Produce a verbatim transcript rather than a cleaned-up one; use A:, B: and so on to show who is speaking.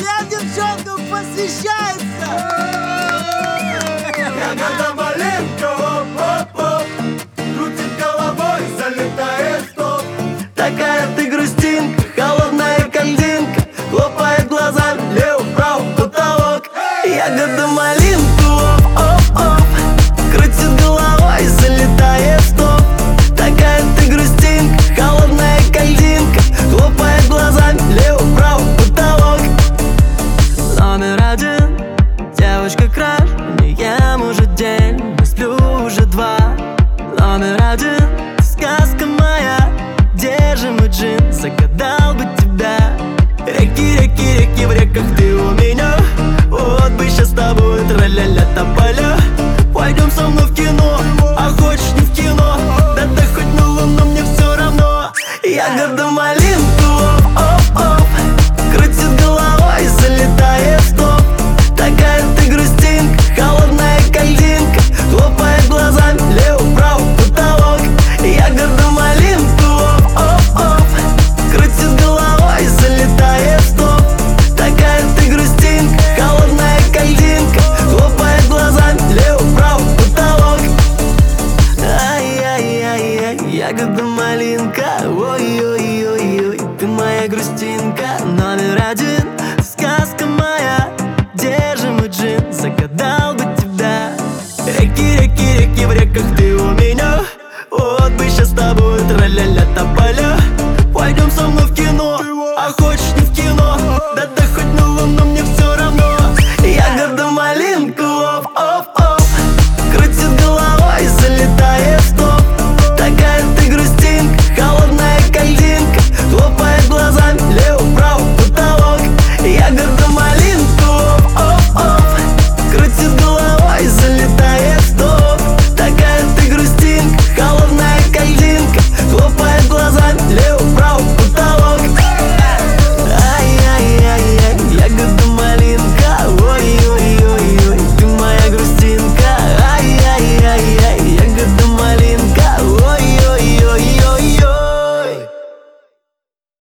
A: Всем девчонкам посвящается!
B: Ягода малинка, оп-оп-оп, крутит головой, залетает в топ.
C: Такая ты грустинка, холодная кандинка, хлопает глазами, лево-право потолок. Ягода малинка, оп-оп-оп, крутит головой, залетает в топ. Такая ты грустинка, холодная кандинка, хлопает глазами, лево-право потолок. Номер один, девочка краш, не ем уже день, не сплю уже два. Номер один, сказка моя, где же мой джин, загадал бы тебя. Реки, реки, реки, в реках ты у меня. Вот бы сейчас с тобой тра-ля-ля тополя. Пойдем со мной в кино, а хочешь не в кино, да ты хоть на луну, мне все равно. Ягода малинка, оп-оп-оп, крутит головой, залетает в топ. Такая ты грустинка, холодная кандинка, хлопает глазами, лево-право потолок. Ягода малинка, оп-оп-оп, крутит головой, залетает в топ. Такая ты грустинка, холодная кандинка, хлопает глазами, лево-право потолок. Ай-яй-яй-яй, ягода малинка, ой-ой-ой-ой, ты моя грустинка. Номер один,